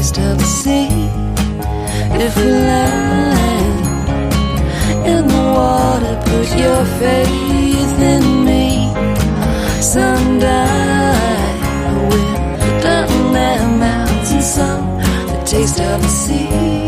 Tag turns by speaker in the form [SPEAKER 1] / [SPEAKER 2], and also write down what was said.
[SPEAKER 1] taste of the sea. If we land in the water, put your faith in me. Sundial, we're down that mountain song, the taste of the sea.